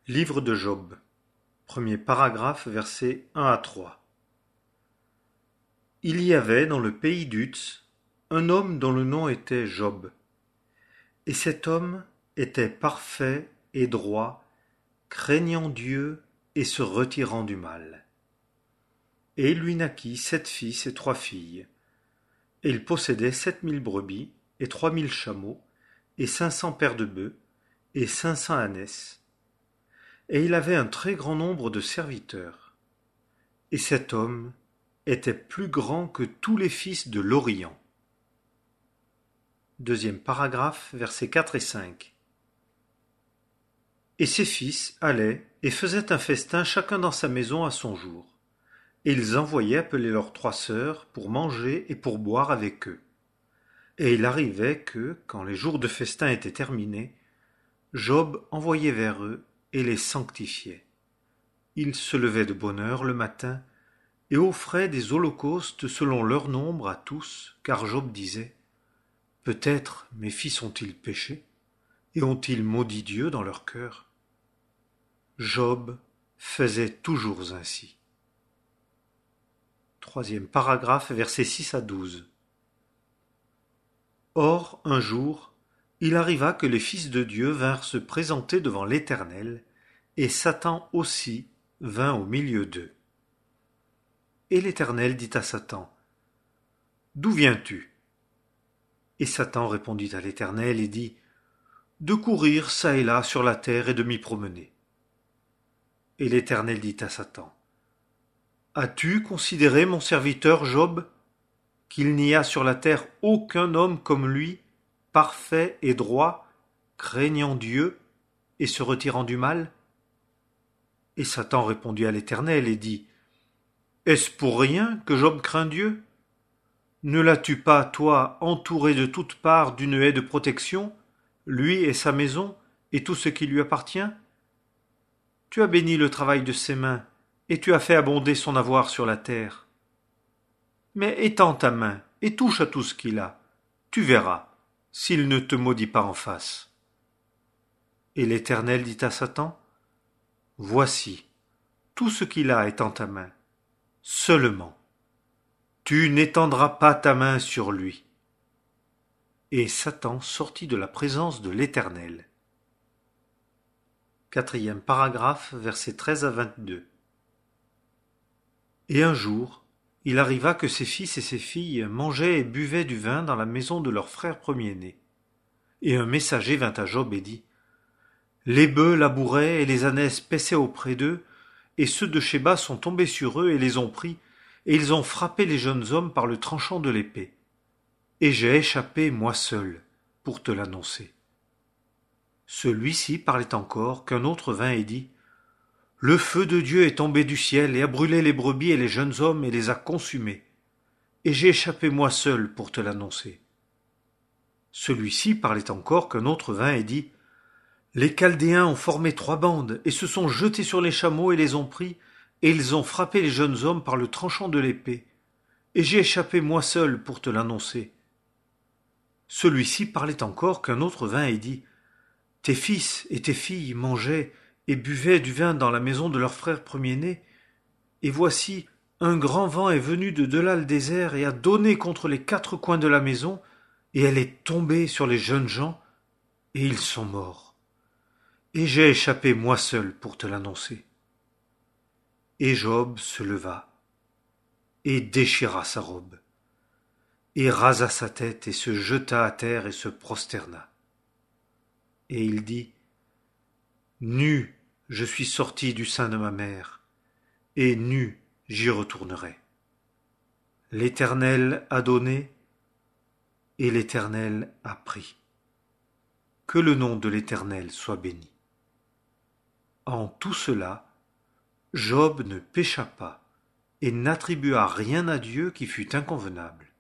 Livre de Job, premier paragraphe, versets 1 à 3. Il y avait dans le pays d'Uz un homme dont le nom était Job. Et cet homme était parfait et droit, craignant Dieu et se retirant du mal. Et il lui naquit 7 fils et 3 filles. Et il possédait 7 000 brebis et 3 000 chameaux et 500 paires de bœufs et 500 ânesses. Et il avait un très grand nombre de serviteurs. Et cet homme était plus grand que tous les fils de l'Orient. Deuxième paragraphe, versets 4 et 5. Et ses fils allaient et faisaient un festin chacun dans sa maison à son jour. Et ils envoyaient appeler leurs 3 sœurs pour manger et pour boire avec eux. Et il arrivait que, quand les jours de festin étaient terminés, Job envoyait vers eux et les sanctifiait. Ils se levaient de bonne heure le matin et offraient des holocaustes selon leur nombre à tous, car Job disait: peut-être mes fils ont-ils péché, et ont-ils maudit Dieu dans leur cœur? Job faisait toujours ainsi. Troisième paragraphe, versets 6 à 12. Or, un jour, il arriva que les fils de Dieu vinrent se présenter devant l'Éternel, et Satan aussi vint au milieu d'eux. Et l'Éternel dit à Satan: d'où viens-tu? Et Satan répondit à l'Éternel et dit: de courir çà et là sur la terre et de m'y promener. Et l'Éternel dit à Satan: as-tu considéré mon serviteur Job, qu'il n'y a sur la terre aucun homme comme lui, parfait et droit, craignant Dieu et se retirant du mal? Et Satan répondit à l'Éternel et dit: est-ce pour rien que Job craint Dieu? Ne l'as-tu pas, toi, entouré de toutes parts d'une haie de protection, lui et sa maison, et tout ce qui lui appartient? Tu as béni le travail de ses mains, et tu as fait abonder son avoir sur la terre. Mais étends ta main, et touche à tout ce qu'il a. Tu verras, s'il ne te maudit pas en face. Et l'Éternel dit à Satan: voici, tout ce qu'il a est en ta main. Seulement, tu n'étendras pas ta main sur lui. Et Satan sortit de la présence de l'Éternel. Quatrième paragraphe, versets 13 à 22. Et un jour, il arriva que ses fils et ses filles mangeaient et buvaient du vin dans la maison de leur frère premier-né. Et un messager vint à Job et dit: les bœufs labouraient et les ânesses paissaient auprès d'eux, et ceux de Shéba sont tombés sur eux et les ont pris, et ils ont frappé les jeunes hommes par le tranchant de l'épée. Et j'ai échappé, moi seul, pour te l'annoncer. Celui-ci parlait encore, qu'un autre vint et dit: le feu de Dieu est tombé du ciel et a brûlé les brebis et les jeunes hommes et les a consumés. Et j'ai échappé moi seul pour te l'annoncer. Celui-ci parlait encore, qu'un autre vint et dit: les Chaldéens ont formé 3 bandes et se sont jetés sur les chameaux et les ont pris, et ils ont frappé les jeunes hommes par le tranchant de l'épée. Et j'ai échappé moi seul pour te l'annoncer. Celui-ci parlait encore, qu'un autre vint et dit: tes fils et tes filles mangeaient et buvaient du vin dans la maison de leur frère premier-né, et voici, un grand vent est venu de delà le désert et a donné contre les 4 coins de la maison, et elle est tombée sur les jeunes gens, et ils sont morts. Et j'ai échappé moi seul pour te l'annoncer. Et Job se leva, et déchira sa robe, et rasa sa tête, et se jeta à terre, et se prosterna. Et il dit: nu je suis sorti du sein de ma mère, et nu j'y retournerai. L'Éternel a donné, et l'Éternel a pris. Que le nom de l'Éternel soit béni. En tout cela, Job ne pécha pas, et n'attribua rien à Dieu qui fût inconvenable.